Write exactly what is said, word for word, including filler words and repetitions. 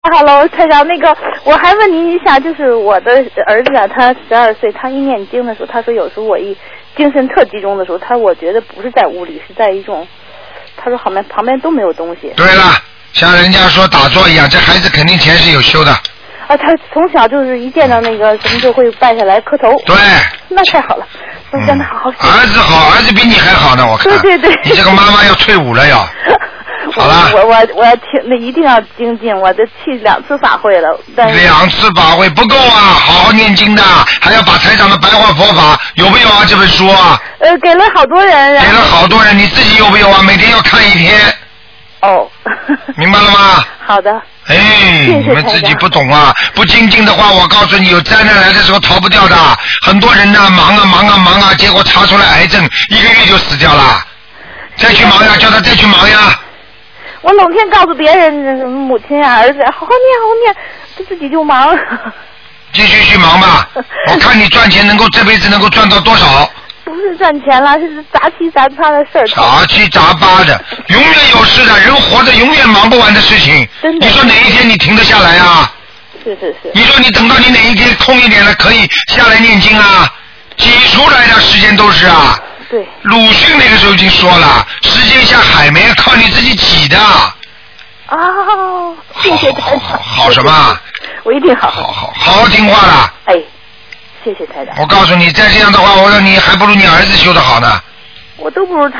Hello， 台长，那个我还问您一下，就是我的儿子啊，他十二岁，他一念经的时候，他说有时候我一精神特集中的时候，他我觉得不是在屋里，是在一种，他说旁边旁边都没有东西。 对了，像人家说打坐一样，这孩子肯定前世有修的。 啊，他从小就是一见到那个什么就会拜下来磕头。 对。 那太好了，那真的好好。 儿子好，儿子比你还好呢，我看。 对对对。 你这个妈妈要退伍了要。好了， 我我我要听，那一定要精进。我这去两次法会了，但两次法会不够啊，好好念经的，还要把台长的白话佛法有没有啊？这本书啊？ 呃，给了好多人。 给了好多人，你自己有没有啊？每天要看一天。 哦。 明白了吗？ 好的。 哎， 谢谢你们自己不懂啊，不精进的话，我告诉你，有灾难来的时候逃不掉的。很多人呢，忙啊忙啊忙啊，结果查出来癌症，一个月就死掉了。再去忙呀，叫他再去忙呀。 我老天告诉别人，母亲啊，儿子，好好念，好好念，他自己就忙。 继续去忙吧，我看你赚钱能够这辈子能够赚到多少。 不是赚钱了，是杂七杂八的事儿。 杂七杂八的，永远有事的，人活着永远忙不完的事情。 真的。 你说哪一天你停得下来啊？ 是是是。 你说你等到你哪一天空一点了，可以下来念经啊？挤出来的时间都是啊。 对。 鲁迅那个时候已经说了，时间像海绵，靠你自己挤的。 哦，谢谢台长。 好, 好, 好, 好什么？ 我一定好好好好好听话了。 哎，谢谢台长。 我告诉你，再这样的话，我说你还不如你儿子修得好呢。 我都不如他。